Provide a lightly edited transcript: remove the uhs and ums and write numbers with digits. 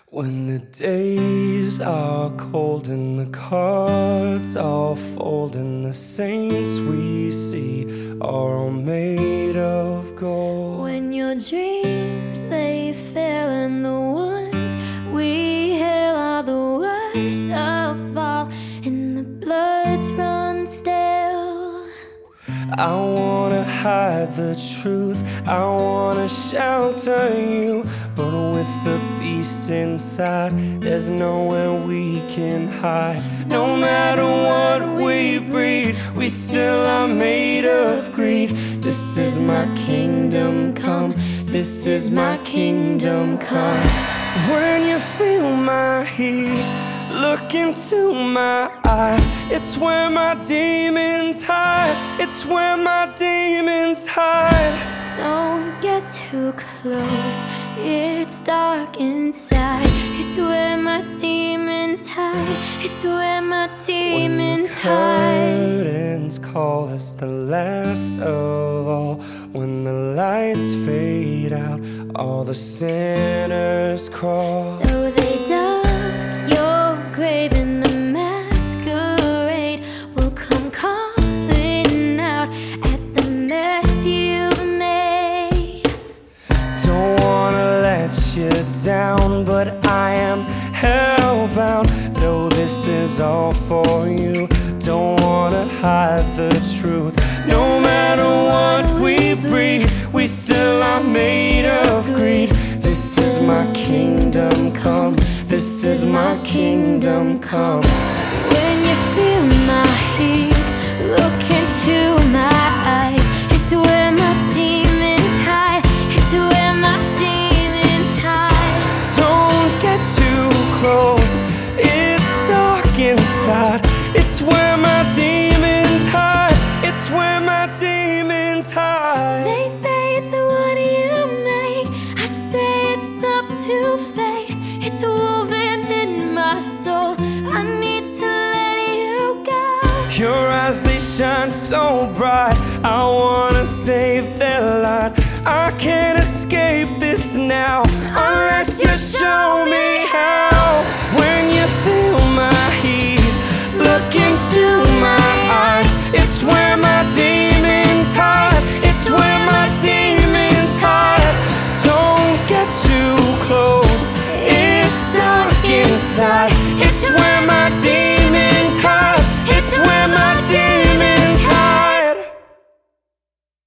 When the days are cold and the cards all fold and the saints we see are all made of gold. When your dreams they fail and the ones we hail are the worst of all and the bloods run stale. I wanna hide the truth, I wanna shelter you, but with the beast inside, there's nowhere we can hide. No matter what we breed, we still are made of greed. This is my kingdom come, this is my kingdom come. When you feel my heat, look into my eyes. It's where my demons hide. It's where my demons hide. Don't get too close, it's dark inside. It's where my demons hide. It's where my demons hide. When the curtains call us the last of all, when the lights fade out, all the sinners crawl. So they dug your grave and the masquerade will come calling out at the mess you made. Don't wanna let you down, but I am hellbound. Though this is all for you, don't wanna hide the truth. No matter what we breed, we still are made of greed. This is my kingdom come, this is my kingdom come. When you feel my heat, look into my eyes. It's where my demons hide. It's where my demons hide. Don't get too close, it's dark inside. It's where my demons hide. It's where my demons hide. They say it's what you make, I say it's up to fate. It's woven in my soul, I need to let you go. Your eyes, they shine so bright, I wanna save their light. I can't escape this now unless you show me how.